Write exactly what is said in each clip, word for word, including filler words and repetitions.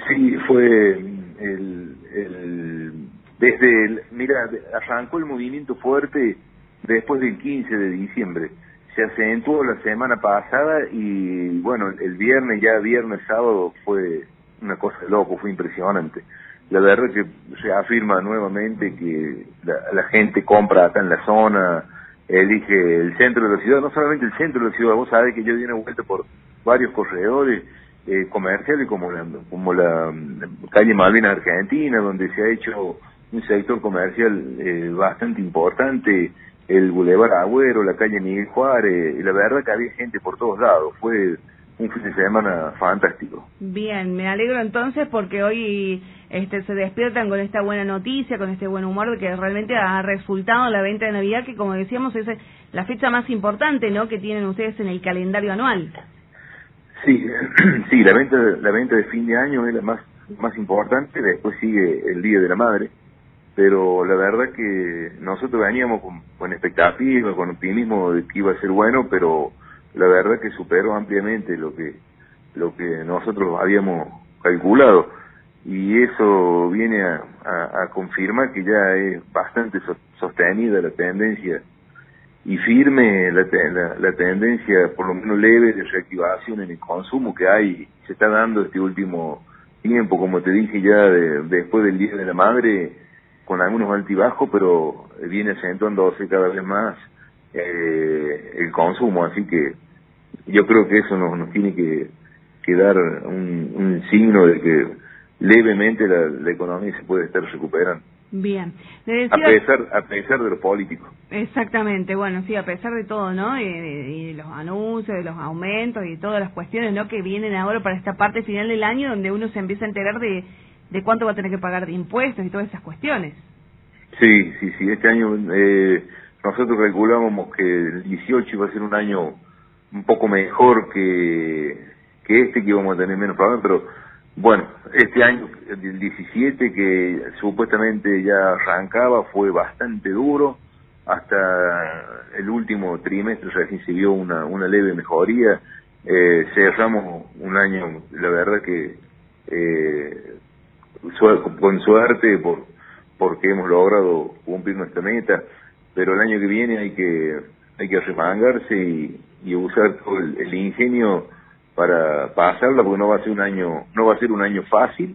Sí, fue el, el desde el, mira, arrancó el movimiento fuerte después del quince de diciembre. Se acentuó la semana pasada y bueno, el viernes, ya viernes, sábado fue una cosa de loco, fue impresionante. La verdad que se afirma nuevamente que la, la gente compra acá en la zona, elige el centro de la ciudad, no solamente el centro de la ciudad, vos sabés que yo di una vuelta por varios corredores eh, comerciales como la, como la um, calle Malvinas Argentina, donde se ha hecho un sector comercial eh, bastante importante, el Boulevard Agüero, la calle Miguel Juárez, y la verdad que había gente por todos lados, fue un fin de semana fantástico. Bien, me alegro entonces porque hoy este, se despiertan con esta buena noticia, con este buen humor de que realmente ha resultado la venta de Navidad, que como decíamos es la fecha más importante, ¿no?, que tienen ustedes en el calendario anual. Sí, sí, la venta, la venta de fin de año es la más, más importante, después sigue el Día de la Madre, pero la verdad que nosotros veníamos con, con expectativa, con optimismo de que iba a ser bueno, pero la verdad que superó ampliamente lo que lo que nosotros habíamos calculado, y eso viene a, a, a confirmar que ya es bastante so, sostenida la tendencia y firme la, la, la tendencia, por lo menos leve, de reactivación en el consumo que hay, se está dando este último tiempo, como te dije ya, de, después del Día de la Madre, con algunos altibajos, pero viene acentuándose cada vez más eh, el consumo, así que yo creo que eso nos, nos tiene que, que dar un, un signo de que levemente la, la economía se puede estar recuperando. Bien. Le decía... A pesar, a pesar de los políticos. Exactamente, bueno, sí, a pesar de todo, ¿no? Y, y los anuncios, de los aumentos y todas las cuestiones, ¿no?, que vienen ahora para esta parte final del año, donde uno se empieza a enterar de, de cuánto va a tener que pagar de impuestos y todas esas cuestiones. Sí, sí, sí, este año eh, nosotros calculábamos que el dieciocho iba a ser un año un poco mejor que, que este, que íbamos a tener menos problemas, pero bueno, este año, el diecisiete, que supuestamente ya arrancaba, fue bastante duro. Hasta el último trimestre recién se vio una, una leve mejoría. Eh, cerramos un año, la verdad que eh, su, con suerte, por porque hemos logrado cumplir nuestra meta, pero el año que viene hay que hay que arremangarse y, y usar todo el, el ingenio para pasarla, porque no va a ser un año no va a ser un año fácil.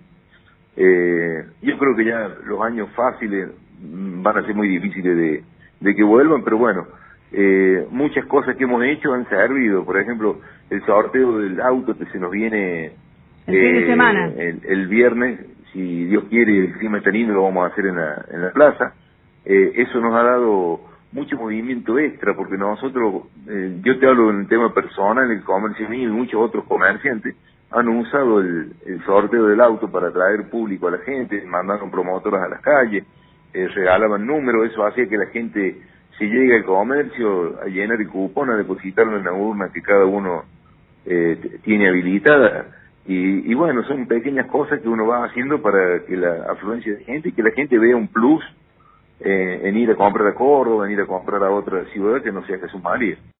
Eh, yo creo que ya los años fáciles van a ser muy difíciles de, de que vuelvan, pero bueno, eh, muchas cosas que hemos hecho han servido. Por ejemplo, el sorteo del auto que se nos viene el fin de semana, el, el viernes, si Dios quiere, el clima está lindo, lo vamos a hacer en la, en la plaza. Eh, eso nos ha dado mucho movimiento extra, porque nosotros, eh, yo te hablo en el tema personal, el comercio mío y muchos otros comerciantes han usado el, el sorteo del auto para atraer público a la gente, mandaron promotoras a las calles, eh, regalaban números, eso hacía que la gente, si llega al comercio, a llenar el cupón, a depositarlo en la urna que cada uno eh, tiene habilitada. Y, y bueno, son pequeñas cosas que uno va haciendo para que la afluencia de gente y que la gente vea un plus eh, en ir a comprar a Córdoba, en ir a comprar a otra ciudad que no sea Jesús María.